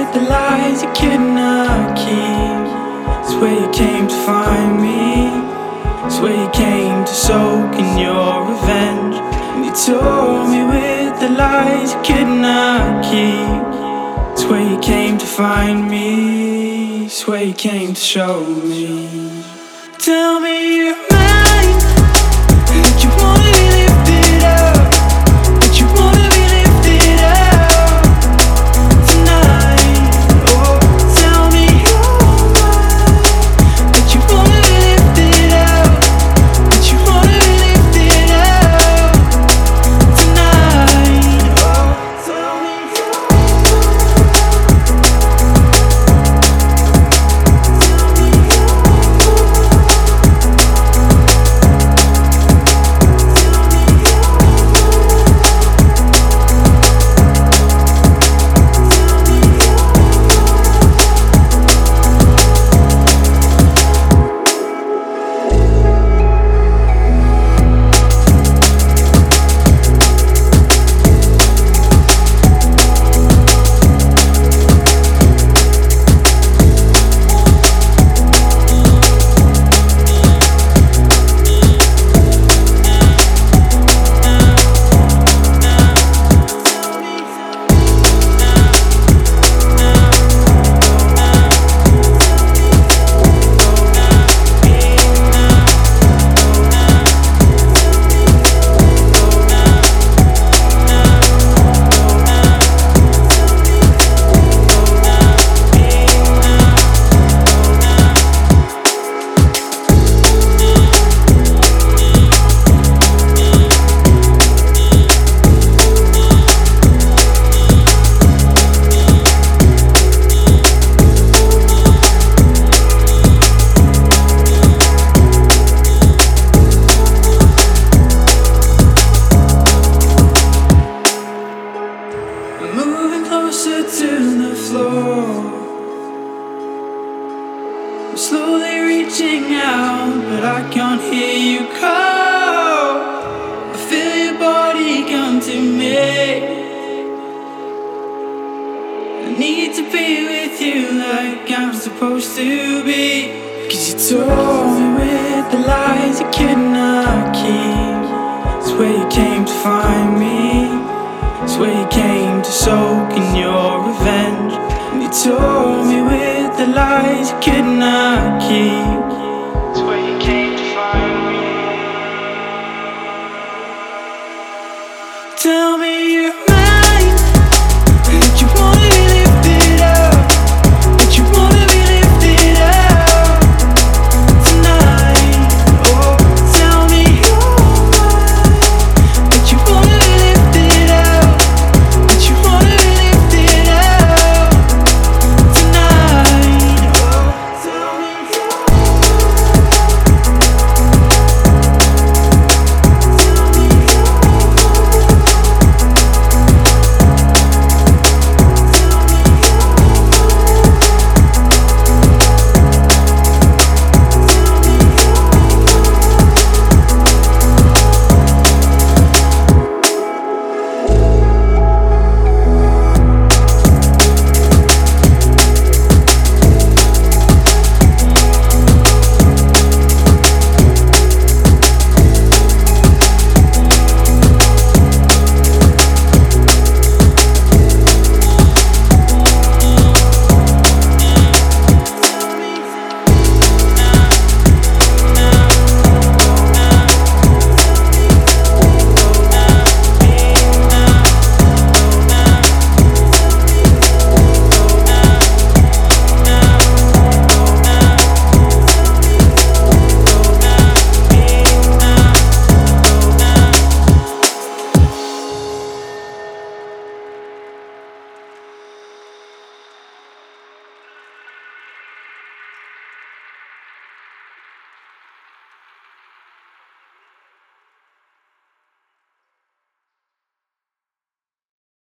with the lies you could not keep. Swear you came to find me. Swear you came to soak in your revenge. And you told me with the lies you could not keep. Swear you came to find me. Swear you came to show me. Tell me you're mine. That you wanna be lifted up. That you wanna be lifted up tonight. Oh, tell me you're mine. That you wanna be lifted up. That you wanna be lifted up tonight. Oh, tell me you're moving closer to the floor. I'm slowly reaching out, but I can't hear you call. I feel your body come to me. I need to be with you like I'm supposed to be. 'Cause you told me with the lies you could not keep. Swear you came to find me. Swear you came to soak in your revenge. And you told me with the lies you could not keep. Swear you came to find me. Tell me